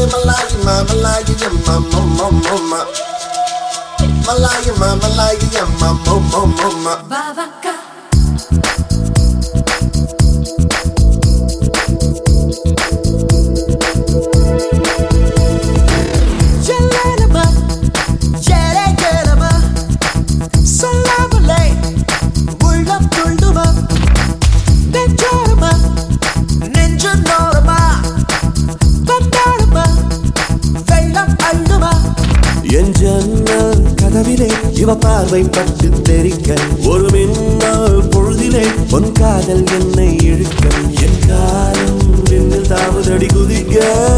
இவ பார்வை பட்டு தெரிக்க ஒரு மின்னல் பொழுதிலே பொன் காதல் என்னை இழுக்க என் காலம் விண்ணில் தாவுதடி குதிக்க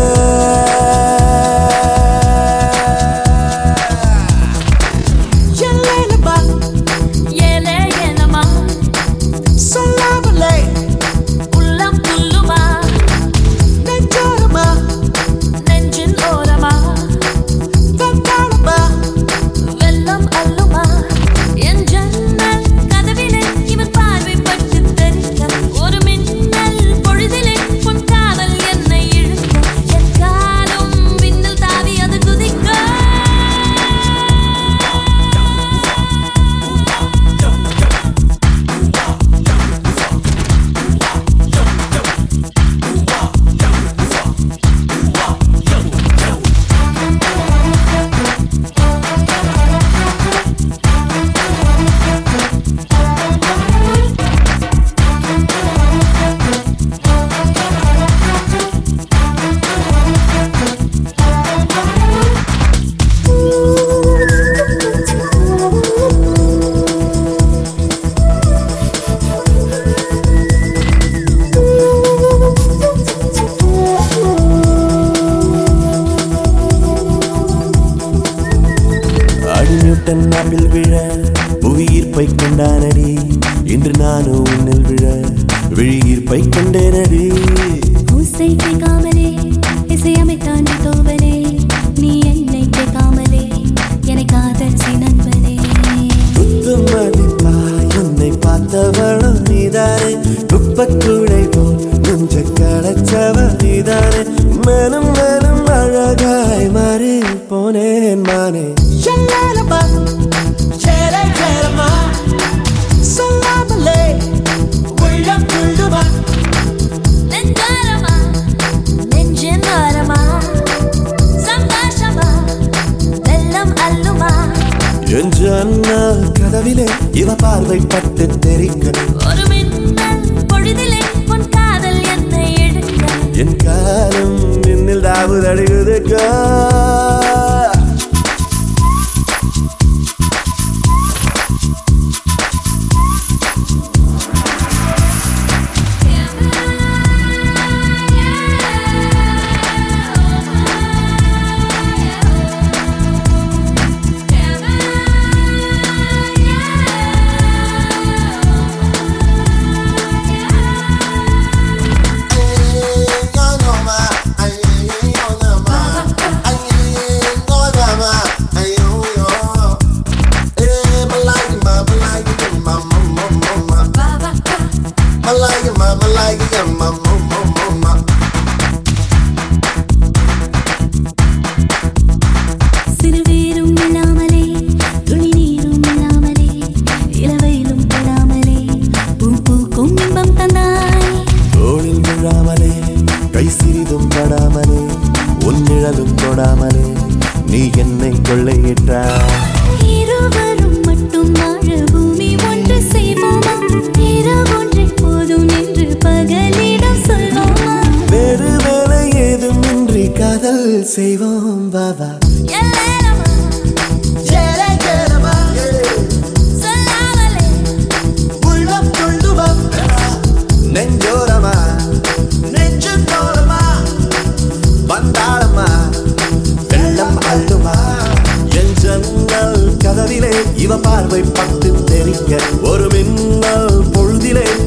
நாப்பில் விழ புவியீர்ப்பை கொண்டானடி இன்று நானும் உன்னில் விழ விழியீர்ப்பை கொண்டேனடி ஊசை கேட்காமலே இசையமைத்தான் தோவலே நீ என்னை கேட்காமலே என்னை காதல் நண்பனே குத்து மதிப்பா என்னை பார்த்தவளும் நீதானே குப்பக்கூடை போல் நெஞ்ச கடைச்சவ நீதானே மேலும் மேலும் அழகாய் மாறி போனேன் மானே என் ஜன்னல் கதவிலே இவ பார்வை பட்டு தெரிக்க ஒரு மின்னல் பொழுதிலே உன் காதல் என்னை எடுக்க என் காலம் மின்னில் தாவுதடி குதிக்க சிறுவேரும் இல்லாமலே துளி நீரும் இல்லாமலே இளவையிலும் தொடாமலே பூக்கும் இன்பம் தந்தாய் தோளில் விழாமலே கை சிறிதும் படாமலே உன் நிழலும் தொடாமலே நீ என்னை கொள்ளையிட்டாய் இருவரும் மட்டும் வாழ பூமி ஒன்று செய்வோமா இரவொன்றை போதும் என்று பகலிடம் சொல்வோமா வேறு வேலை ஏதும் இன்றி காதல் செய்வோம் பாபா நெஞ்சோரமா நெஞ்சு தோரமா வந்தாளமா வெள்ளம் அள்ளுமா என் ஜன்னல் கதவிலே இவ பார்வை பட்டு தெரிக்க ஒரு மின்னல் பொழுதிலே